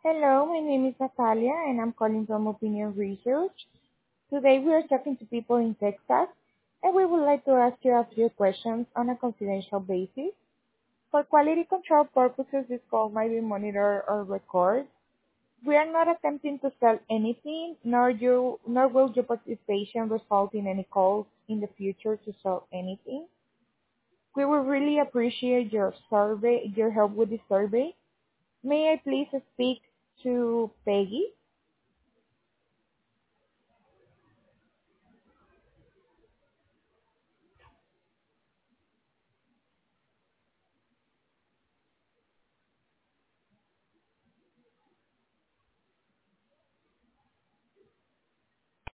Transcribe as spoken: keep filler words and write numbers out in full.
Hello, my name is Natalia and I'm calling from Opinion Research. Today we are talking to people in Texas and we would like to ask you a few questions on a confidential basis. For quality control purposes, this call might be monitored or recorded. We are not attempting to sell anything, nor you, nor will your participation result in any calls in the future to sell anything. We would really appreciate your survey, your help with the survey. May I please speak to Peggy?